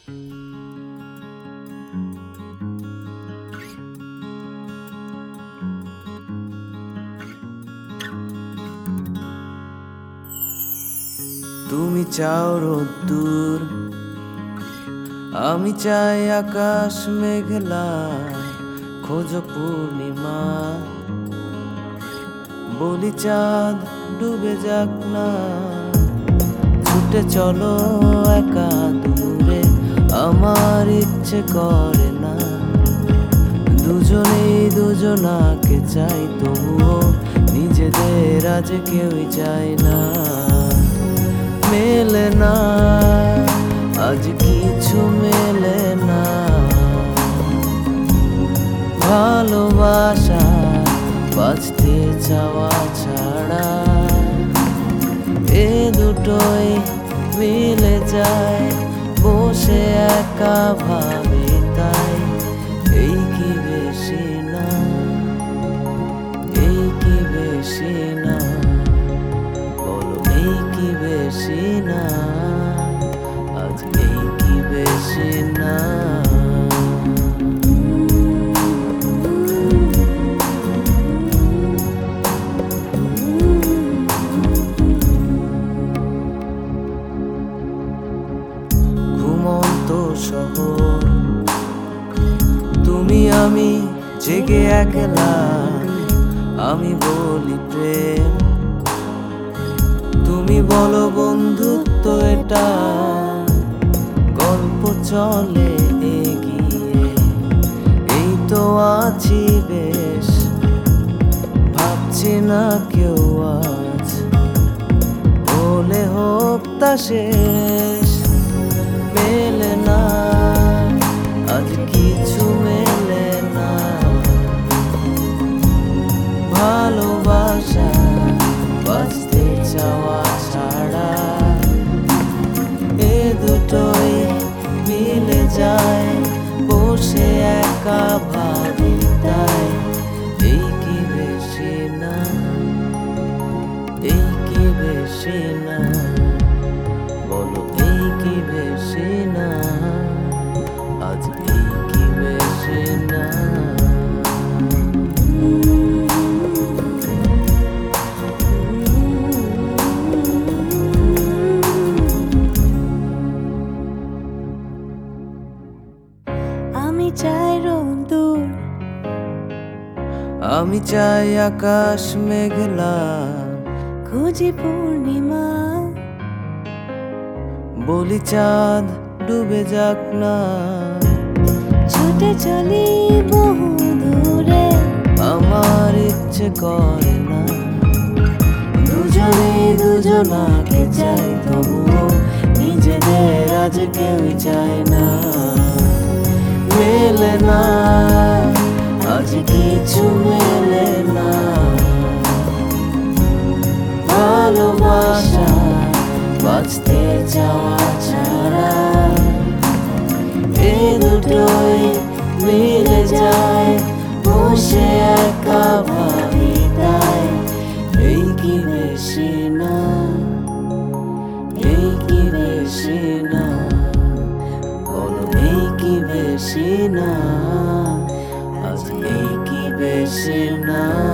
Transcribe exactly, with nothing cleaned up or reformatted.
তুমি চাও রোদ্দুর, আমি চাই আকাশ মেঘলা, খোঁজো পূর্ণিমা, বলি চাঁদ ডুবে যাক না। ছুটে চলো একা দূরে, আমার ইচ্ছে করে না। দুজনেই দুজনাকে চাই, তবুও নিজেদের আজ কেউই চায় না। মেলে না আজ কিছু, মেলে না ভালোবাসা, বাঁচতে চাওয়া ছাড়া। এ দুটোই মিলে যায়, বসে একা ভাবে তাই। এই কি বেশি না, এই কি বেশি না, বলো এই কি বেশি না, আজ এই কি বেশি না। ঘুমন্ত শহর, তুমি আমি জেগে একলা, আমি বলি প্রেম, তুমি বলো বন্ধুত্ব এটা। গল্প চলে এগিয়ে, এই তো আছি বেশ, ভাবছি না কেউ আজ বলে হোক তা শেষ। মেলে না আজ কিছু, মেলে না ভালোবাসা, বাঁচতে চাওয়া ছাড়া। এ দুটোই মিলে যায়, বসে একা ভাবি তাই। এই কি বেশি না, এই কি বেশি না, বলো এই কি বেশি না, আজ এই কি বেশি না। আমি চাই রোদ্দুর, আমি চাই আকাশ মেঘলা, খুঁজি পূর্ণিমা, বলি চাঁদ ডুবে যাক না। ছুটে চলি বহু দূরে, আমার ইচ্ছে করে না। দুজনেই দুজনাকে চাই, তবুও নিজেদের আজ কেউই চায় না। মেলে না আজ কিছু, মেলে না ভালোবাসা, বাঁচতে চাওয়া ছাড়া। এ দুটোই মিলে যায়, বসে একা ভাবি তাই। এই কি বেশি না, এই কি বেশি না, বলো এই কি বেশি না, আজ এই কি বেশি না।